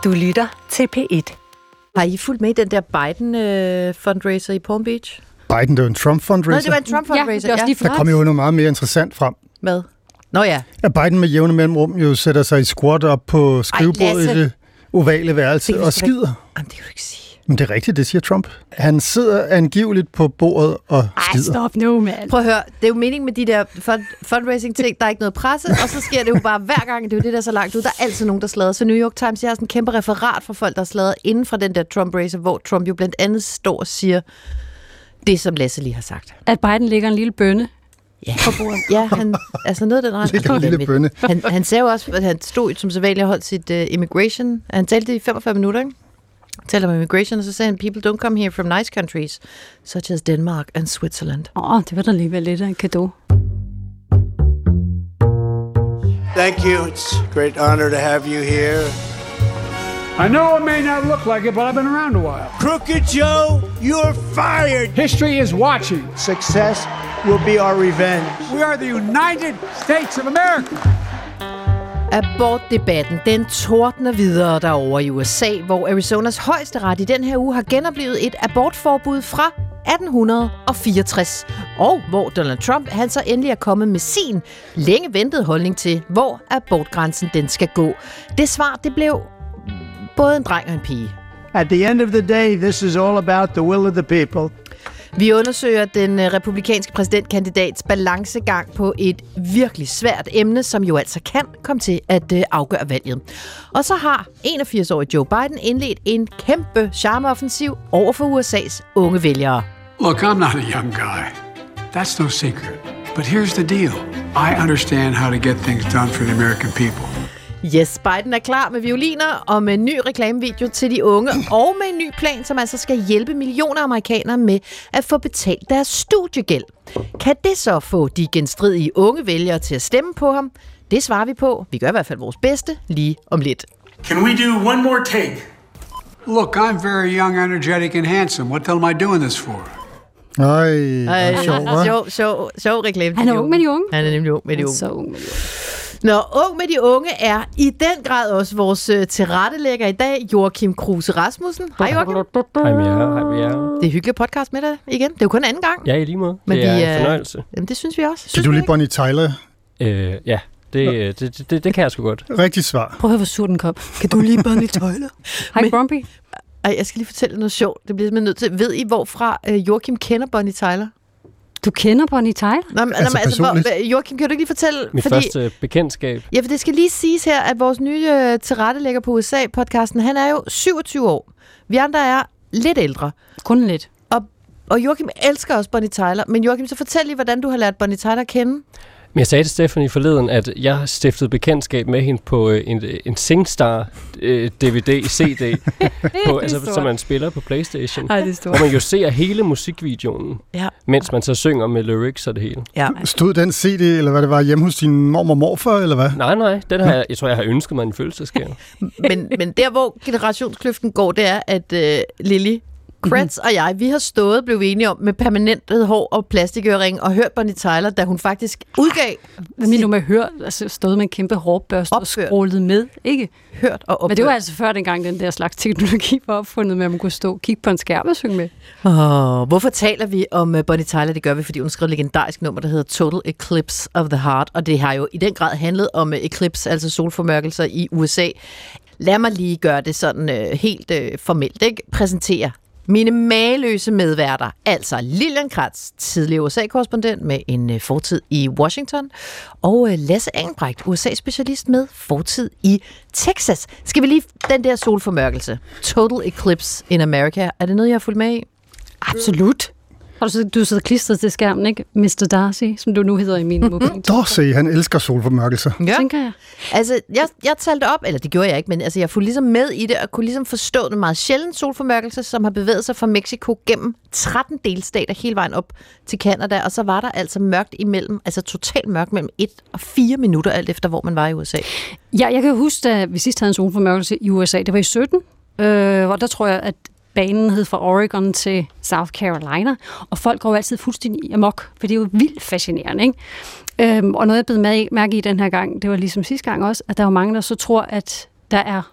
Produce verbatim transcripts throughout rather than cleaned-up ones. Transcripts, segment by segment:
Du lytter til P et. Har I fulgt med i den der Biden-fundraiser i Palm Beach? Biden, det var en Trump-fundraiser? Nej, det var en Trump-fundraiser, ja. ja. Der kom jo noget meget mere interessant frem. Hvad? Nå ja. At Biden med jævne mellemrum jo sætter sig i squat op på skrivebordet i det ovale værelse og skider. Jamen, det kan du ikke sige. Men det er rigtigt, det siger Trump. Han sidder angiveligt på bordet og skider. Ej, stop nu, mand. Prøv at høre, det er jo meningen med de der fund- fundraising-ting, der er ikke noget presse, og så sker det jo bare hver gang, det er jo det, der er så langt ud. Der er altid nogen, der slader. Så New York Times, jeg har sådan en kæmpe referat fra folk, der slader inden fra den der Trump-raiser, hvor Trump jo blandt andet står og siger det, som Lasse lige har sagt. At Biden ligger en lille bønne. Ja, ja han, altså noget af den ret. Ligger en lille bønne. Han, han sagde jo også, at han stod som sædvanligt og holdt sit uh, immigration. Han talte i femogfyrre minutter, ikke? Talte om immigration, og så sagde han, people don't come here from nice countries, such as Denmark and Switzerland. Åh, oh, det var da alligevel lidt af en cadeau. Thank you. It's a great honor to have you here. I know it may not look like it, but I've been around a while. Crooked Joe, you're fired. History is watching. Success will be our revenge. We are the United States of America. Abortdebatten, den tordner videre derovre i U S A, hvor Arizonas højesteret i den her uge har genoplevet et abortforbud fra atten fireogtres. Og hvor Donald Trump, han så endelig er kommet med sin længe ventede holdning til, hvor abortgrænsen den skal gå. Det svar, det blev både en dreng og en pige. At the end of the day, this is all about the will of the people. Vi undersøger den republikanske præsidentkandidats balancegang på et virkelig svært emne, som jo altså kan komme til at afgøre valget. Og så har enogfirs-årige Joe Biden indledt en kæmpe charmeoffensiv over for U S A's unge vælgere. Look, I'm not a young guy. That's no secret. But here's the deal. I understand how to get things done for the American people. Yes, Biden er klar med violiner og med en ny reklamevideo til de unge, og med en ny plan, som altså skal hjælpe millioner amerikanere med at få betalt deres studiegæld. Kan det så få de genstridige unge vælgere til at stemme på ham? Det svarer vi på. Vi gør i hvert fald vores bedste lige om lidt. Can we do one more take? Look, I'm very young, energetic and handsome. What the hell am I doing this for? Ej, Ej, sjov, hva'? sjov, sjov, sjov reklame. Han er ung med de unge. Han er nemlig ung med de unge. Så ung med de unge. Nå, Ung med de unge er i den grad også vores uh, tilrettelægger i dag, Joachim Kruse Rasmussen. Hej Joachim. Hej med jer, hej med jer. Det er hyggeligt podcast med dig igen. Det er jo kun anden gang. Ja, i lige måde. Men det er vi, en fornøjelse. Jamen, det synes vi også. Kan Synes du vi lige ikke? Bonnie Tyler? Øh, ja, det, det, det, det kan jeg sgu godt. Rigtig svar. Prøv at høre, hvor sur den kom. Kan du lige Bonnie Tyler? Hej, Grumpy. Ej, jeg skal lige fortælle noget sjovt. Det bliver simpelthen nødt til. Ved I, hvorfra uh, Joachim kender Bonnie Tyler? Du kender Bonnie Tyler? Nå, men, Altså altså, altså hvor, personligt? Joachim, kan du ikke lige fortælle? Mit fordi, første bekendtskab. Ja, for det skal lige siges her, at vores nye uh, tilrettelægger på U S A-podcasten, han er jo syvogtyve år. Vi andre er lidt ældre. Kun lidt. Og, og Joachim elsker også Bonnie Tyler. Men Joachim, så fortæl lige, hvordan du har lært Bonnie Tyler at kende. Men jeg sagde til Stephanie forleden, at jeg har stiftet bekendtskab med hende på øh, en, en SingStar øh, D V D, C D, på, altså, som man spiller på PlayStation. Ej, det er stort. Hvor man jo ser hele musikvideoen, Ja. mens man så synger med lyrics og det hele. Ja. Stod den C D, eller hvad det var, hjemme hos din mormor og morfar, eller hvad? Nej, nej, den har jeg, jeg tror, jeg har ønsket mig en fødselsdagsgave. men, men der, hvor generationskløften går, det er, at øh, Lily Kretz og jeg, vi har stået, blev vi enige om, med permanentet hår og plastikøring, og hørt Bonnie Tyler, da hun faktisk udgav Hvad mener du med hørt? Altså stået med en kæmpe hårbørste og Opført. scrollet med, ikke? hørt og opført. Men det var altså før dengang, den der slags teknologi var opfundet med, at man kunne stå og kigge på en skærm og synge med. Oh, hvorfor taler vi om uh, Bonnie Tyler? Det gør vi, fordi hun skrev et legendarisk nummer, der hedder Total Eclipse of the Heart, og det har jo i den grad handlet om uh, eclipse, altså solformørkelser i U S A. Lad mig lige gøre det sådan uh, helt uh, formelt, ikke? Præsentere mine mageløse medværter, altså Lilian Kratz, tidligere U S A-korrespondent med en uh, fortid i Washington, og uh, Lasse Engelbrecht, U S A-specialist med fortid i Texas. Skal vi lige den der solformørkelse? Total Eclipse in America. Er det noget, jeg har fulgt med i? Absolut. Har du, du sidder klistret til skærmen, ikke? mister Darcy, som du nu hedder i min mobil. Dorsey, han elsker solformørkelser. Ja. Tænker jeg. Altså, jeg, jeg talte op, eller det gjorde jeg ikke, men altså, jeg fulgte ligesom med i det, og kunne ligesom forstå den meget sjældent solformørkelse, som har bevæget sig fra Mexico gennem tretten delstater hele vejen op til Canada, og så var der altså mørkt imellem, altså totalt mørkt mellem et og fire minutter, alt efter hvor man var i U S A. Ja, jeg kan huske, da vi sidst havde en solformørkelse i U S A, det var i sytten, øh, hvor der tror jeg, at banen hed fra Oregon til South Carolina, og folk går jo altid fuldstændig amok, for det er jo vildt fascinerende, ikke? Øhm, og noget, jeg blev mærke i den her gang, det var ligesom sidste gang også, at der var mange, der så tror, at der er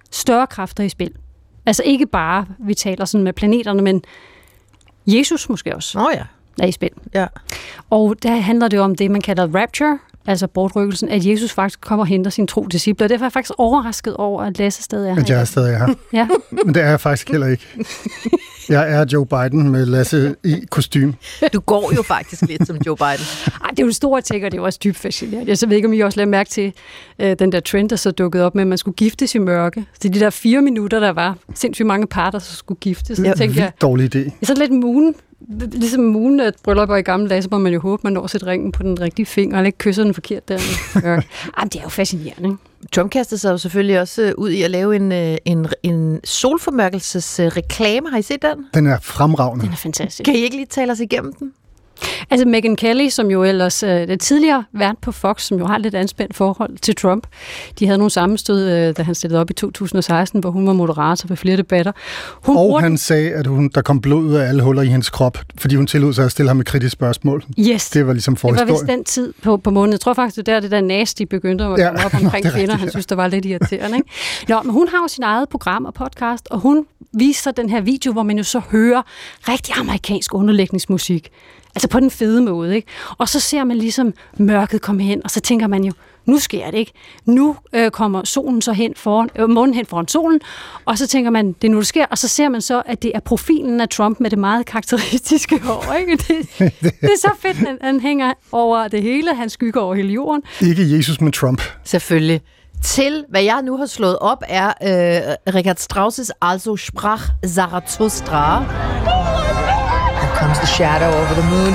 større kræfter i spil. Altså ikke bare, vi taler sådan med planeterne, men Jesus måske også Åh oh, ja. er i spil. Ja. Og der handler det om det, man kalder rapture, altså bortrykkelsen, at Jesus faktisk kommer og henter sine tro disciple. Og derfor er jeg faktisk overrasket over, at Lasse stadig er her. At jeg er stadig her. Ja. Men det er jeg faktisk heller ikke. Jeg er Joe Biden med Lasse i kostume. Du går jo faktisk lidt som Joe Biden. Ej, det er jo en stor ting, og det er jo også dybt fascinerende. Jeg så ved ikke, om I også lader mærke til øh, den der trend, der så dukkede op med, at man skulle giftes i mørke. Så de der fire minutter, der var sindssygt mange par, der så skulle giftes. Så Ja, tænkte jeg, Dårlig idé. det er sådan lidt moon, ligesom moon, at bryllupper i gamle dage, så må man jo håbe, man når at sætte ringen på den rigtige finger, og ikke kysser den forkert der. Ej, det er jo fascinerende, ikke? Trump kastede sig jo selvfølgelig også ud i at lave en, en, en solformørkelsesreklame. Har I set den? Den er fremragende. Den er fantastisk. Kan I ikke lige tale os igennem den? Altså Megyn Kelly, som jo ellers øh, det tidligere vært på Fox, som jo har lidt anspændt forhold til Trump. De havde nogle sammenstød, øh, da han stillede op i to tusind og seksten, hvor hun var moderator ved flere debatter. Hun Og han sagde, at hun, der kom blod ud af alle huller i hendes krop, fordi hun tillod sig at stille ham et kritisk spørgsmål. Yes. Det var ligesom Det var forhistorien. vist den tid på, på måneden. Jeg tror faktisk, det der, det der nasty begyndte at Ja, komme op omkring det er kvinder. rigtigt, Han ja. synes, der var lidt irriterende. Ikke? Nå, men hun har jo sin eget program og podcast, og hun viser den her video, hvor man jo så hører rigtig amerikansk underlægningsmusik. Altså på den fede måde, ikke? Og så ser man ligesom mørket komme hen, og så tænker man jo, nu sker det ikke. Nu øh, kommer solen så hen foran, øh, månen hen foran solen, og så tænker man, det er nu, det sker. Og så ser man så, at det er profilen af Trump med det meget karakteristiske hår, ikke? Det, det er så fedt, han, han hænger over det hele, han skygger over hele jorden. Ikke Jesus, men Trump. Selvfølgelig. Til, hvad jeg nu har slået op, er øh, Richard Strauss' Also sprach Zarathustra. Here comes the shadow over the moon.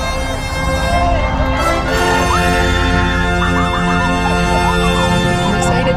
I'm excited.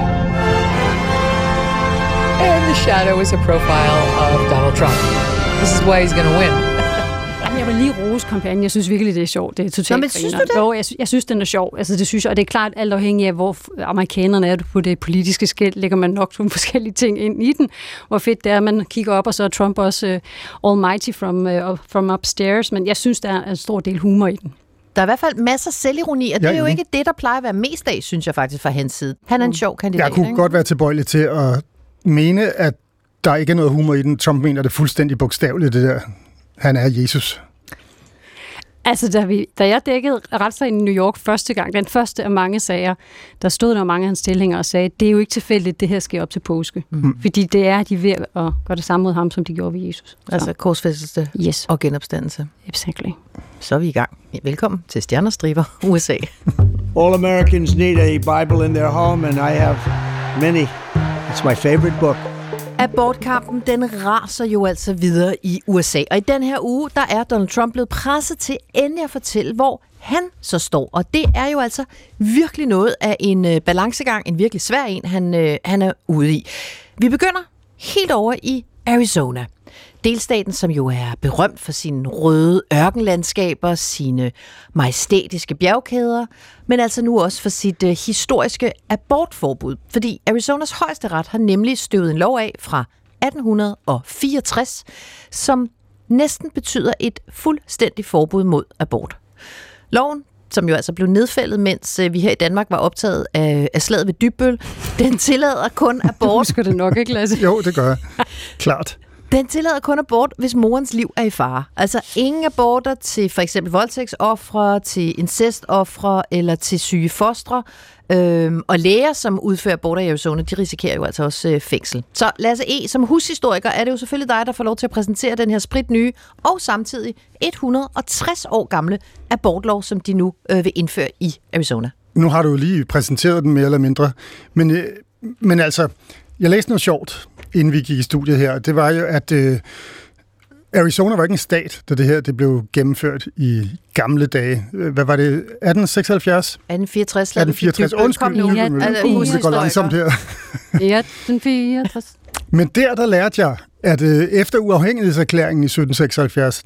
And the shadow is a profile of Donald Trump. This is why he's gonna win. Jamen, jeg vil lige rose kampagnen. Jeg synes virkelig, det er sjovt. Det er totalt Nå, men synes du grineren. det? Jo, jeg, sy- jeg synes, den er sjov. Altså, det synes jeg, og det er klart alt afhængigt af, hvor f- amerikanerne er på det politiske skel, lægger man nok nogle forskellige ting ind i den. Hvor fedt det er, at man kigger op, og så er Trump også uh, almighty from, uh, from upstairs. Men jeg synes, der er en stor del humor i den. Der er i hvert fald masser af selvironi, og det Jeg er er jo enig. ikke det, der plejer at være mest af, synes jeg faktisk, fra hans side. Han er en sjov kandidat. Jeg kunne ikke? godt være tilbøjelig til at mene, at der ikke er noget humor i den. Trump mener det fuldstændig bogstaveligt, det der. Han er Jesus. Altså, da, vi, da jeg dækkede retssagen i New York første gang, den første af mange sager, der stod der mange af hans tilhængere og sagde, det er jo ikke tilfældigt, det her sker op til påske. Mm. Fordi det er, de er ved at gøre det samme mod ham, som de gjorde ved Jesus. Så. Altså korsfæstelse Yes, og genopstandelse. exactly. Så er vi i gang. Velkommen til Stjernestriber U S A. All Americans need a Bible in their home, and I have many. It's my favorite book. Abortkampen, den raser jo altså videre i U S A. Og i den her uge, der er Donald Trump blevet presset til endelig at fortælle, hvor han så står. Og det er jo altså virkelig noget af en øh, balancegang, en virkelig svær en, han, øh, han er ude i. Vi begynder helt over i Arizona. Delstaten, som jo er berømt for sine røde ørkenlandskaber, sine majestætiske bjergkæder, men altså nu også for sit uh, historiske abortforbud. Fordi Arizonas højesteret har nemlig støvet en lov af fra atten fireogtres, som næsten betyder et fuldstændigt forbud mod abort. Loven, som jo altså blev nedfældet, mens uh, vi her i Danmark var optaget af, af slaget ved Dybbøl, den tillader kun Du abort. husker det nok ikke, Lasse? Jo, det gør jeg. Klart. Den tillader kun abort, hvis morens liv er i fare. Altså ingen aborter til for eksempel voldtægtsoffre, til incestofre eller til syge fostre. Øhm, og læger, som udfører aborter i Arizona, de risikerer jo altså også øh, fængsel. Så Lasse E., som hushistoriker, er det jo selvfølgelig dig, der får lov til at præsentere den her spritnye og samtidig et hundrede og tres år gamle abortlov, som de nu øh, vil indføre i Arizona. Nu har du jo lige præsenteret den mere eller mindre. Men, øh, men altså, jeg læste noget sjovt, inden vi gik i studiet her. Det var jo, at øh, Arizona var ikke en stat, da det her det blev gennemført i gamle dage. Hvad var det? atten seksoghalvfjerds? atten fireogtres. atten fireogtres. Undskyld, Kom nu. nu, Ja, nu, altså, nu, det går langsomt her. Ja, den fireogtres. Men der, der lærte jeg, at øh, efter uafhængighedserklæringen i sytten seksoghalvfjerds,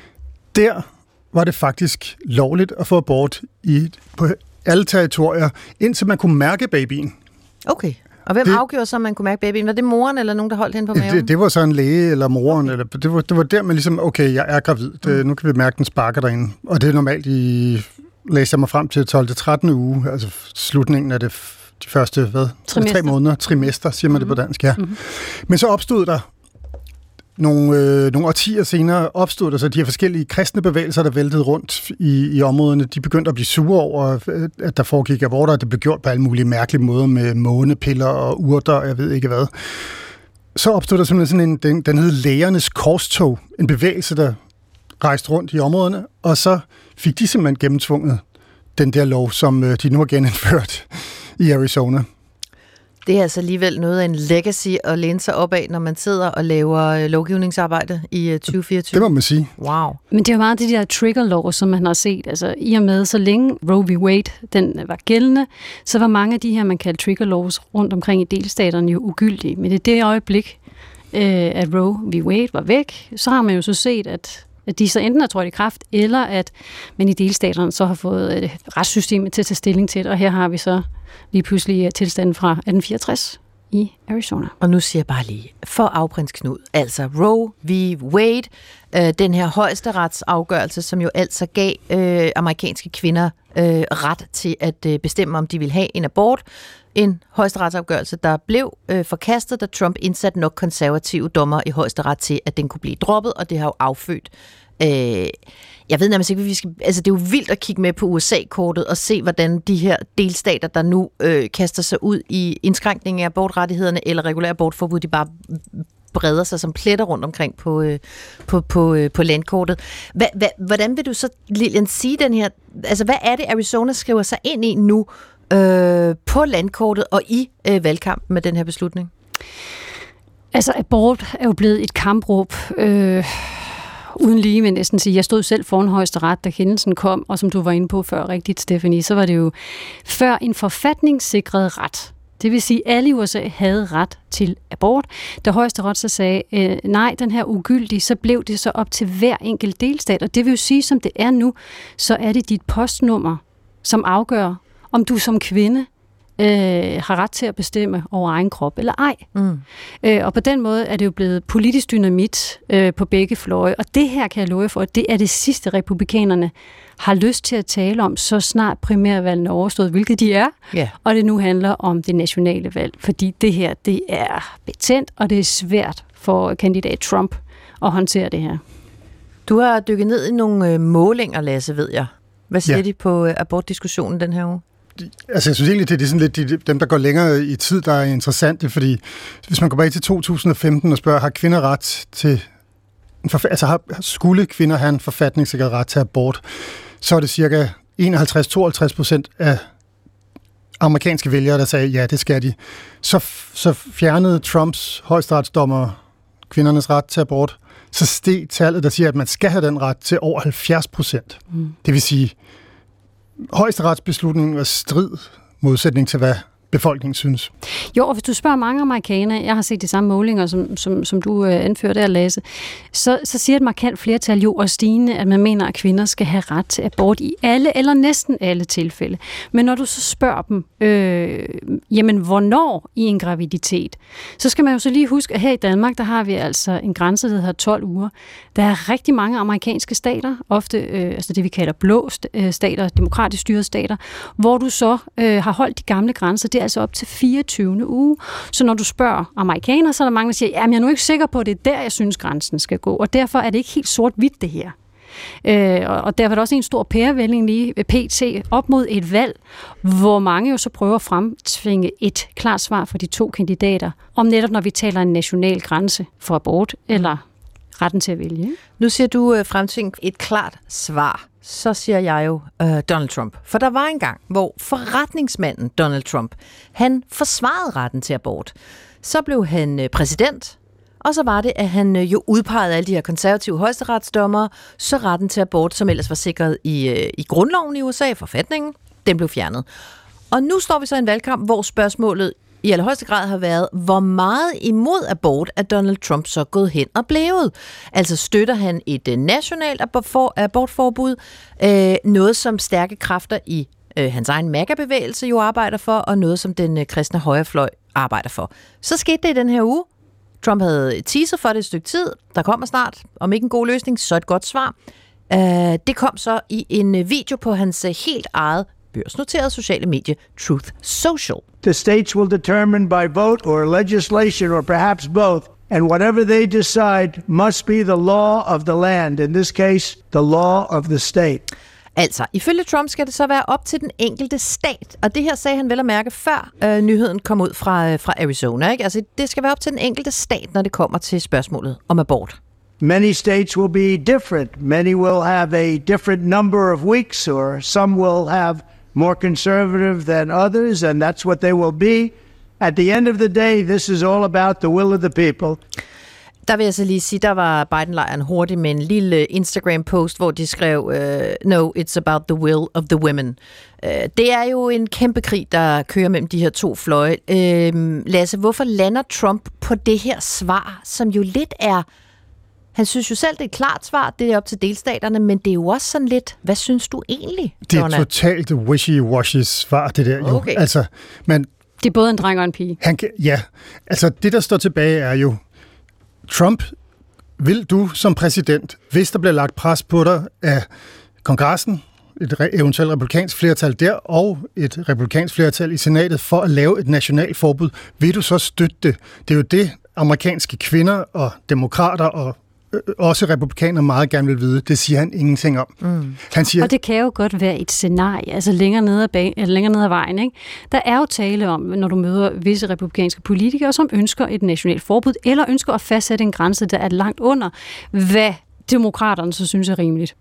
der var det faktisk lovligt at få abort i, på alle territorier, indtil man kunne mærke babyen. Okay. Og hvem Det- det, afgjorde så, om man kunne mærke babyen? Var det moren eller nogen, der holdt hende på maven? Det, det var så en læge eller moren, okay. eller, det, var, det var der, man ligesom, okay, jeg er gravid, det, nu kan vi mærke, den sparker derinde. Og det er normalt i, læser jeg mig frem til tolvte til trettende uge, altså slutningen af det de første hvad? tre måneder, trimester, siger man mm-hmm. det på dansk, ja. Mm-hmm. Men så opstod der nogle, øh, nogle årtier senere, opstod der så de her forskellige kristne bevægelser, der væltede rundt i, i områderne. De begyndte at blive sure over, at der foregik aborter, og det blev gjort på alle mulige mærkelige måder med månepiller og urter, og jeg ved ikke hvad. Så opstod der simpelthen sådan en, den, den hed Lægernes Korstog, en bevægelse, der rejste rundt i områderne, og så fik de simpelthen gennemtvunget den der lov, som de nu har genindført i Arizona. Det er altså alligevel noget af en legacy at læne sig op af, når man sidder og laver lovgivningsarbejde i tyve fireogtyve. Det må man sige. Wow. Men det er jo meget de der trigger laws, som man har set. Altså i og med, så længe Roe v. Wade den var gældende, så var mange af de her, man kalder trigger laws rundt omkring i delstaterne jo ugyldige. Men i det øjeblik, øh, at Roe v. Wade var væk, så har man jo så set, at at de så enten er trådt i kraft, eller at man i delstaterne så har fået et retssystem til at tage stilling til det. Og her har vi så lige pludselig tilstanden fra atten fireogtres i Arizona. Og nu siger jeg bare lige, for afprins Knud, altså Roe v. Wade, øh, den her højesteretsafgørelse, som jo altså gav øh, amerikanske kvinder øh, ret til at øh, bestemme, om de vil have en abort. En højesteretsafgørelse, der blev øh, forkastet, da Trump indsatte nok konservative dommer i højesteret til, at den kunne blive droppet, og det har jo affødt. Øh, jeg ved nærmest ikke, vi skal... Altså, det er jo vildt at kigge med på U S A-kortet og se, hvordan de her delstater, der nu øh, kaster sig ud i indskrænkning af abortrettighederne eller regulær abortforbud, de bare breder sig som pletter rundt omkring på, øh, på, på, øh, på landkortet. Hva, hva, hvordan vil du så, Lilian, sige den her... Altså, hvad er det, Arizona skriver sig ind i nu, Øh, på landkortet og i øh, valgkampen med den her beslutning? Altså, abort er jo blevet et kampråb, øh, uden lige, men næsten sige. Jeg stod selv foran højesteret, da kendelsen kom, og som du var inde på før rigtigt, Stephanie, så var det jo før en forfatningssikret ret. Det vil sige, at alle i U S A havde ret til abort. Da højesteret så sagde, øh, nej, den her ugyldig, så blev det så op til hver enkelt delstat. Og det vil jo sige, som det er nu, så er det dit postnummer, som afgør, om du som kvinde øh, har ret til at bestemme over egen krop eller ej. Mm. Øh, og på den måde er det jo blevet politisk dynamit øh, på begge fløje. Og det her kan jeg love for, at det er det sidste, republikanerne har lyst til at tale om, så snart primærvalgene er overstået, hvilket de er. Yeah. Og det nu handler om det nationale valg. Fordi det her, det er betændt, og det er svært for kandidat Trump at håndtere det her. Du har dykket ned i nogle målinger, Lasse, ved jeg. Hvad siger ja. de på abortdiskussionen den her uge? Altså, jeg synes egentlig, det er sådan lidt de, dem, der går længere i tid, der er interessante, fordi hvis man går bag til to tusind og femten og spørger, har kvinder ret til... Altså, har, skulle kvinder have en forfatningssikret ret til abort, så er det cirka enoghalvtreds til tooghalvtreds procent af amerikanske vælgere, der sagde, ja, det skal de. Så, så fjernede Trumps højesteretsdommer kvindernes ret til abort, så steg tallet, der siger, at man skal have den ret til over halvfjerds procent. Mm. Det vil sige, højesteretsbeslutningen var strid modsætning til, hvad befolkningen synes. Jo, og hvis du spørger mange amerikanere, jeg har set de samme målinger, som, som, som du øh, anførte der, Lasse, så, så siger et markant flertal jo og stigende, at man mener, at kvinder skal have ret til abort i alle eller næsten alle tilfælde. Men når du så spørger dem, øh, jamen hvornår i en graviditet, så skal man jo så lige huske, at her i Danmark, der har vi altså en grænse, der hedder tolv uger. Der er rigtig mange amerikanske stater, ofte øh, altså det vi kalder blå stater, demokratisk styrede stater, hvor du så øh, har holdt de gamle grænser. Det er altså op til fireogtyvende uge. Så når du spørger amerikanere, så er der mange, der siger, jamen jeg er nu ikke sikker på, at det er der, jeg synes, grænsen skal gå. Og derfor er det ikke helt sort-hvidt, det her. Øh, og derfor er der også en stor pærevælling lige P T op mod et valg, hvor mange jo så prøver at fremtvinge et klart svar fra de to kandidater, om netop når vi taler en national grænse for abort, eller retten til at vælge. Nu siger du uh, fremtvinge et klart svar. Så siger jeg jo uh, Donald Trump. For der var en gang, hvor forretningsmanden Donald Trump, han forsvarede retten til abort. Så blev han uh, præsident, og så var det, at han uh, jo udpegede alle de her konservative højesteretsdommere, så retten til abort, som ellers var sikret i, uh, i grundloven i U S A, forfatningen, den blev fjernet. Og nu står vi så i en valgkamp, hvor spørgsmålet i allerhøjeste grad har været, hvor meget imod abort er Donald Trump så gået hen og blevet. Altså støtter han et nationalt abortforbud, øh, noget som stærke kræfter i øh, hans egen MAGA-bevægelse jo arbejder for, og noget som den øh, kristne højrefløj arbejder for. Så skete det i den her uge. Trump havde teaset for det et stykke tid. Der kommer snart, om ikke en god løsning, så et godt svar. Øh, det kom så i en video på hans helt eget børsnoterede sociale medie Truth Social. The states will determine by vote or legislation or perhaps both, and whatever they decide must be the law of the land, in this case, the law of the state. Altså, ifølge Trump skal det så være op til den enkelte stat, og det her sagde han vel at mærke før øh, nyheden kom ud fra, øh, fra Arizona, ikke? Altså, det skal være op til den enkelte stat, når det kommer til spørgsmålet om abort. Many states will be different. Many will have a different number of weeks, or some will have more conservative than others, and that's what they will be. At the end of the day, this is all about the will of the people. Der vil jeg så lige sige, der var Biden-lejren hurtigt med en lille Instagram-post, hvor de skrev, uh, no, it's about the will of the women. Uh, det er jo en kæmpe krig, der kører mellem de her to fløje. Uh, Lasse, hvorfor lander Trump på det her svar, som jo lidt er... Han synes jo selv, det er et klart svar, det er op til delstaterne, men det er jo også sådan lidt, hvad synes du egentlig, Det er Donna? totalt wishy-washy svar, det der jo. Okay. Altså, men Det er både en dreng og en pige. han kan, ja, altså det, der står tilbage, er jo, Trump, vil du som præsident, hvis der bliver lagt pres på dig af kongressen, et re- eventuelt republikansk flertal der, og et republikansk flertal i senatet, for at lave et nationalt forbud, vil du så støtte det? Det er jo det, amerikanske kvinder og demokrater og øh, også republikanere meget gerne vil vide. Det siger han ingenting om. Mm. Han siger, Og det kan jo godt være et scenarie, altså længere nede af, bag, eller længere nede af vejen. Ikke? Der er jo tale om, når du møder visse republikanske politikere, som ønsker et nationalt forbud, eller ønsker at fastsætte en grænse, der er langt under, hvad demokraterne så synes er rimeligt.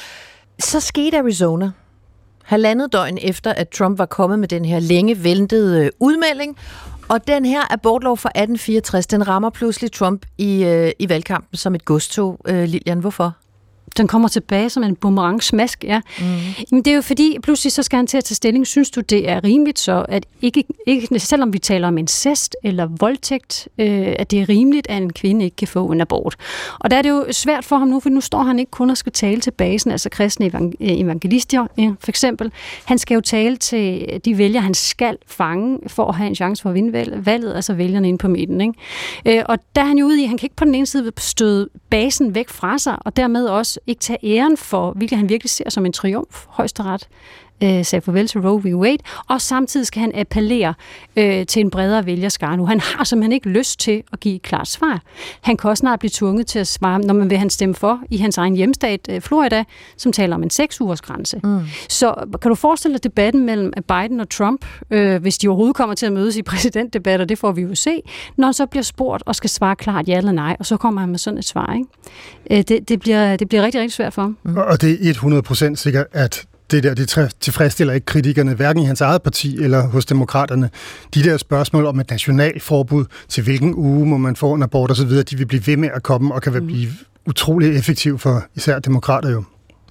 Så skete Arizona. Halvandet døgn efter, at Trump var kommet med den her længe ventede udmelding. Og den her abortlov fra atten fireogtres, den rammer pludselig Trump i, øh, i valgkampen som et godstog. Øh, Lilian, hvorfor? Den kommer tilbage som en boomerang smask, ja. Mm. Jamen, det er jo fordi, pludselig så skal han til at tage stilling. Synes du, det er rimeligt så, at ikke, ikke selvom vi taler om incest eller voldtægt, øh, at det er rimeligt, at en kvinde ikke kan få en abort? Og der er det jo svært for ham nu, for nu står han ikke kun og skal tale til basen, altså kristne evangelister for eksempel. Han skal jo tale til de vælgere, han skal fange for at have en chance for at vinde valget, altså vælgerne inde på midten. Ikke? Øh, og der er han jo ude i, han kan ikke på den ene side støde basen væk fra sig, og dermed også ikke tage æren for, hvilket han virkelig ser som en triumf. Højesteret øh, sagde farvel til Roe v. Wade, og samtidig skal han appellere øh, til en bredere vælgerskare nu. Han har simpelthen ikke lyst til at give et klart svar. Han kan også snart blive tvunget til at svare, når man vil han stemme for i hans egen hjemstat, øh, Florida, som taler om en seks ugers grænse. Mm. Så kan du forestille dig debatten mellem Biden og Trump, øh, hvis de overhovedet kommer til at mødes i præsidentdebatter, det får vi jo se, når han så bliver spurgt og skal svare klart ja eller nej, og så kommer han med sådan et svar. Ikke? Øh, det, det, bliver, det bliver rigtig, rigtig svært for ham. Mm. Og det er hundrede procent sikkert, at det der, det tilfredsstiller ikke kritikerne, hverken i hans eget parti eller hos demokraterne. De der spørgsmål om et nationalforbud, til hvilken uge må man få en abort osv., de vil blive ved med at komme og kan mm. blive utrolig effektiv for især demokrater jo.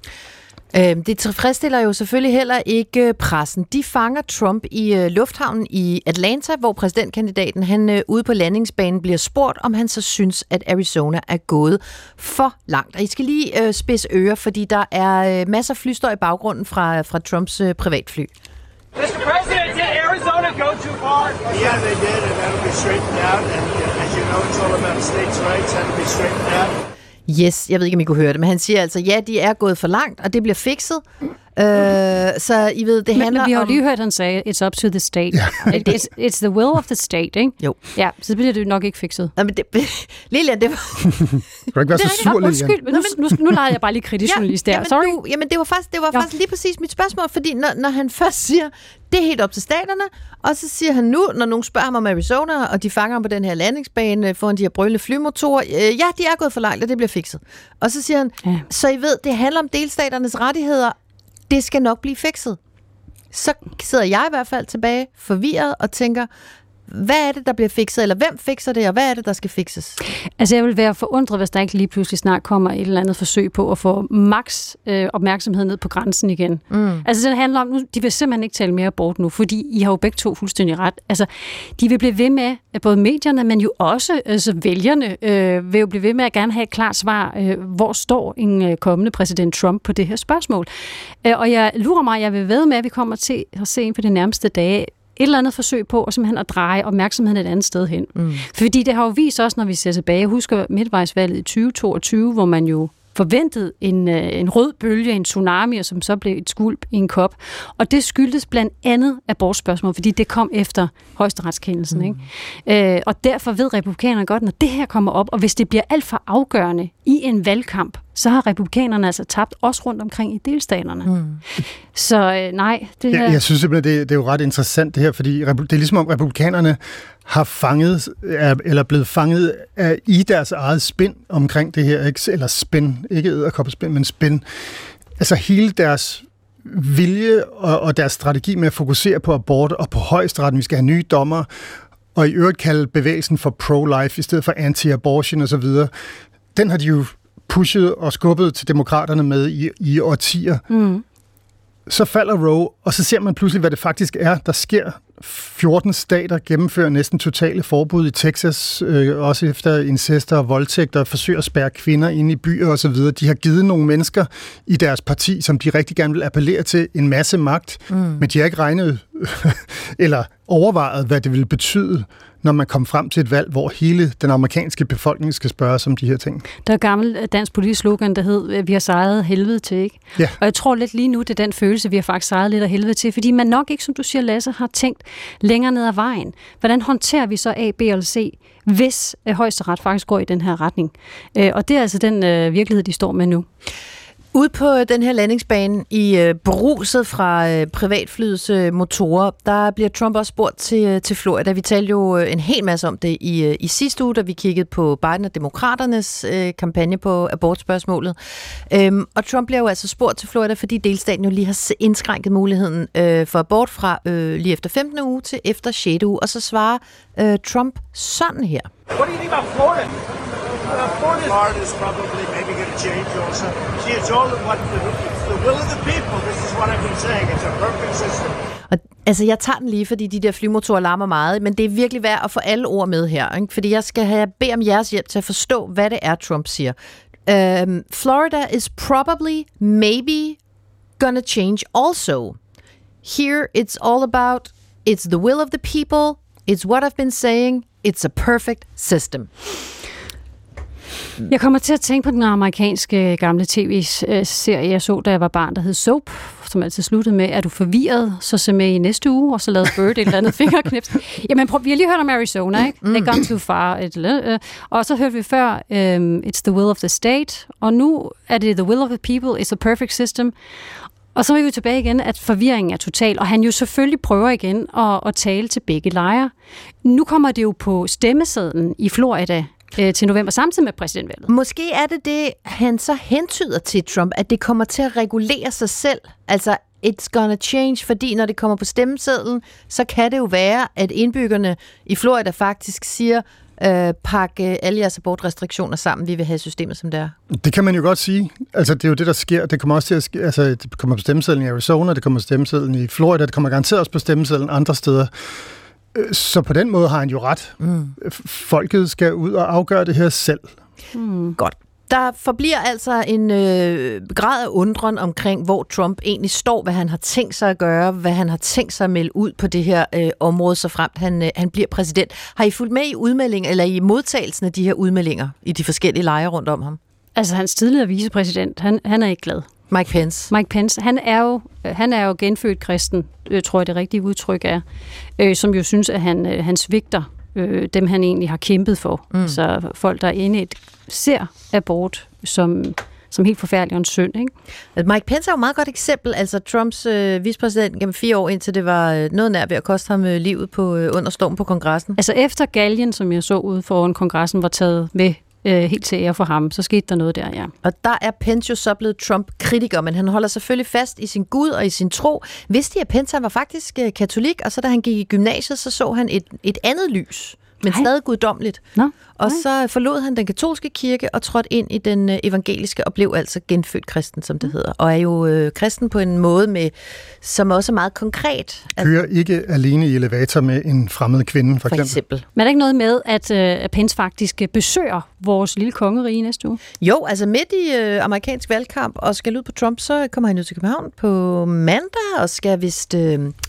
Det tilfredsstiller jo selvfølgelig heller ikke pressen. De fanger Trump i lufthavnen i Atlanta, hvor præsidentkandidaten han ude på landingsbanen bliver spurgt, om han så synes, at Arizona er gået for langt. Og I skal lige spidse ører, fordi der er masser af flystøj i baggrunden fra, fra Trumps privatfly. mister President, did Arizona go too far? Yeah, they did, and that'll be straightened out. And as you know, it's all about states' rights. That'll be straightened out. Yes, jeg ved ikke, om I kunne høre det, men han siger altså, ja, de er gået for langt, og det bliver fikset. Øh, så I ved, det men, handler men vi har om... lige hørt, at han sagde, it's up to the state. Ja. It, it's, it's the will of the state, ikke? Jo. Ja, så bliver det nok ikke fikset. Nå, men det... Lilian, det var... Du kan ikke være så sur, Lilian. Undskyld, men nu, nu, nu leger jeg bare lige kritisk ja, journalist der. Jamen, Sorry. Du, jamen, det var faktisk, det var ja. faktisk lige præcis mit spørgsmål, fordi når, når han først siger, det er helt op til staterne, og så siger han nu, når nogen spørger ham om Arizona, og de fanger ham på den her landingsbane foran de her brølende flymotorer, øh, ja, de er gået for langt, og det bliver fikset. Og så siger han, ja. Så I ved, det handler om delstaternes rettigheder, det skal nok blive fikset. Så sidder jeg i hvert fald tilbage forvirret og tænker, hvad er det, der bliver fikset, eller hvem fikser det, og hvad er det, der skal fikses? Altså, jeg vil være forundret, hvis der ikke lige pludselig snart kommer et eller andet forsøg på at få maks øh, opmærksomhed ned på grænsen igen. Mm. Altså, det handler om, nu, de vil simpelthen ikke tale mere abort nu, fordi I har jo begge to fuldstændig ret. Altså, de vil blive ved med, både medierne, men jo også altså, vælgerne, øh, vil jo blive ved med at gerne have et klart svar, øh, hvor står en øh, kommende præsident Trump på det her spørgsmål. Øh, og jeg lurer mig, jeg vil ved med, at vi kommer til at se på de nærmeste dage, et eller andet forsøg på at simpelthen at dreje opmærksomheden et andet sted hen. Mm. Fordi det har jo vist også, når vi ser tilbage, jeg husker midtvejsvalget i tyve toogtyve, hvor man jo forventet en, en rød bølge, en tsunami, og som så blev et skvulp i en kop. Og det skyldtes blandt andet abortspørgsmål, fordi det kom efter højesteretskendelsen. Mm. Ikke? Øh, og derfor ved republikanerne godt, når det her kommer op, og hvis det bliver alt for afgørende i en valgkamp, så har republikanerne altså tabt også rundt omkring i delstaterne. Mm. Så øh, nej, det her... Jeg, jeg synes simpelthen, det, det er jo ret interessant det her, fordi det er ligesom om republikanerne har fanget, eller blevet fanget af, i deres eget spin omkring det her, ikke? Eller spin, ikke edderkoppespind, men spin. Altså hele deres vilje og, og deres strategi med at fokusere på abort og på højesteretten, vi skal have nye dommer, og i øvrigt kalde bevægelsen for pro-life i stedet for anti-abortion og så videre, den har de jo pushet og skubbet til demokraterne med i, i årtier. Mm. Så falder Roe, og så ser man pludselig, hvad det faktisk er, der sker. fjorten stater gennemfører næsten totale forbud i Texas, øh, også efter incester og voldtægter, og forsøger at spærre kvinder inde i byer og så videre. De har givet nogle mennesker i deres parti, som de rigtig gerne vil appellere til, en masse magt, mm. men de har ikke regnet eller overvejet, hvad det vil betyde, når man kommer frem til et valg, hvor hele den amerikanske befolkning skal spørges om de her ting. Der er et gammelt dansk politisk slogan, der hed, vi har sejret helvede til, ikke? Ja. Og jeg tror lidt lige nu, det er den følelse, vi har faktisk sejret lidt af helvede til, fordi man nok ikke, som du siger, Lasse, har tænkt længere ned ad vejen. Hvordan håndterer vi så A, B eller C, hvis øh, højesteret faktisk går i den her retning? Øh, og det er altså den øh, virkelighed, de står med nu. Ude på den her landingsbane i øh, bruset fra øh, privatflyets øh, motorer, der bliver Trump også spurgt til, øh, til Florida. Vi talte jo øh, en hel masse om det i, øh, i sidste uge, da vi kiggede på Biden og demokraternes øh, kampagne på abortspørgsmålet. Øhm, og Trump bliver jo altså spurgt til Florida, fordi delstaten jo lige har indskrænket muligheden øh, for abort fra øh, lige efter femtende uge til efter sjette uge. Og så svarer øh, Trump sådan her. What do you think about Florida? Uh, Florida's Florida is probably maybe going to change also. See, it's all what the, it's the will of the people. This is what I've been saying. It's a perfect system. Og, altså, jeg tager den lige, fordi de der flymotorer larmer meget, men det er virkelig værd at få alle ord med her, ikke? Fordi jeg skal have bede om jeres hjælp til at forstå, hvad det er, Trump siger. Um, Florida is probably, maybe, gonna change also. Here, it's all about, it's the will of the people, it's what I've been saying, it's a perfect system. Jeg kommer til at tænke på den amerikanske gamle tv-serie, jeg så, da jeg var barn, der hed Soap, som altid sluttede med, er du forvirret, så se med i næste uge, og så lavede Bird et eller andet fingerknips. Jamen, prøv, vi har lige hørt om Arizona, ikke? Mm. They gone too far. Et, øh, og så hørte vi før, um, it's the will of the state, og nu er det the will of the people, it's a perfect system. Og så er vi jo tilbage igen, at forvirringen er total, og han jo selvfølgelig prøver igen at, at tale til begge lejre. Nu kommer det jo på stemmesedlen i Florida til november, samtidig med præsidentvalget. Måske er det det, han så hentyder til Trump, at det kommer til at regulere sig selv. Altså, it's gonna change, fordi når det kommer på stemmesedlen, så kan det jo være, at indbyggerne i Florida faktisk siger, øh, pakke alle jeres abortrestriktioner sammen, vi vil have systemet som det er. Det kan man jo godt sige. Altså, det er jo det, der sker. Det kommer også til at ske. Altså, det kommer på stemmesedlen i Arizona, det kommer på stemmesedlen i Florida, det kommer garanteret også på stemmesedlen andre steder. Så på den måde har han jo ret. Mm. Folket skal ud og afgøre det her selv. Mm. Godt. Der forbliver altså en øh, grad af undren omkring, hvor Trump egentlig står, hvad han har tænkt sig at gøre, hvad han har tænkt sig at melde ud på det her øh, område, så fremt han, øh, han bliver præsident. Har I fulgt med i udmeldingen, eller i modtagelsen af de her udmeldinger i de forskellige lejre rundt om ham? Altså, hans tidligere vicepræsident, han, han er ikke glad. Mike Pence. Mike Pence, han er jo, han er jo genfødt kristen, øh, tror jeg det rigtige udtryk er, øh, som jo synes, at han, øh, han svigter øh, dem, han egentlig har kæmpet for. Mm. Så folk, der inde et ser abort som, som helt forfærdelig og en synd, ikke? Mike Pence er jo et meget godt eksempel. Altså Trumps øh, vicepræsident gennem fire år, indtil det var øh, noget nær ved at koste ham øh, livet på, øh, under storm på kongressen. Altså efter galgen, som jeg så ude foran kongressen, var taget med øh, helt til ære for ham, så skete der noget der, ja. Og der er Pence jo så blevet Trump-kritiker, men han holder selvfølgelig fast i sin Gud og i sin tro. Vidste I, at Pence var faktisk øh, katolik, og så da han gik i gymnasiet, så så han et, et andet lys, men Hej. stadig guddommeligt. Nå. Og så forlod han den katolske kirke og trådte ind i den evangeliske og blev altså genfødt kristen, som det hedder. Og er jo øh, kristen på en måde, med, som også er meget konkret. Kører ikke alene i elevator med en fremmed kvinde, for, for eksempel. eksempel. Men er der ikke noget med, at øh, Pence faktisk besøger vores lille kongerige næste uge? Jo, altså midt i øh, amerikansk valgkamp og skal ud på Trump, så kommer han ud til København på mandag og skal vist... Øh,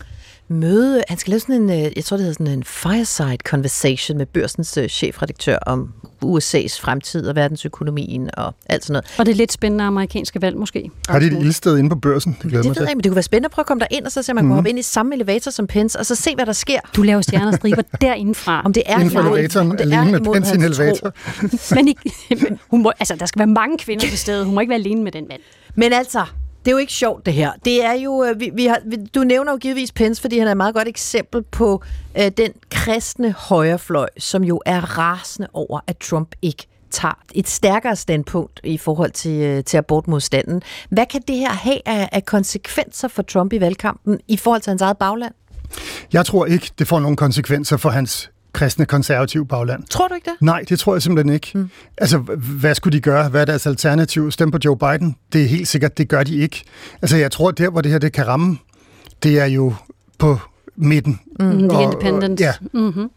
møde, han skal lave sådan en, jeg tror det hedder sådan en fireside conversation med Børsens chefredaktør om U S A's fremtid og verdensøkonomien og alt sådan noget. Og det er lidt spændende amerikanske valg måske. Har de et ildsted inde på Børsen? Det, det ved jeg ikke, men det kunne være spændende at prøve at komme derind, og så se, man mm. kan hoppe ind i samme elevator som Pence, og så se, hvad der sker. Du laver stjernestriber derindefra. Om det er inden for elevatoren, alene med Pence i en elevator. Men, ikke, men hun må, altså, der skal være mange kvinder til stedet. Hun må ikke være alene med den mand. Men altså, det er jo ikke sjovt, det her. Det er jo, vi, vi har, vi, du nævner jo givetvis Pence, fordi han er et meget godt eksempel på øh, den kristne højrefløj, som jo er rasende over, at Trump ikke tager et stærkere standpunkt i forhold til, øh, til abortmodstanden. Hvad kan det her have af, af konsekvenser for Trump i valgkampen i forhold til hans eget bagland? Jeg tror ikke, det får nogen konsekvenser for hans kristne konservative bagland. Tror du ikke det? Nej, det tror jeg simpelthen ikke. Hmm. Altså, hvad skulle de gøre? Hvad er deres alternativ? Stem på Joe Biden? Det er helt sikkert, det gør de ikke. Altså, jeg tror, der, hvor det her det kan ramme, det er jo på midten. Mm, the Independent. Ja. Mm-hmm.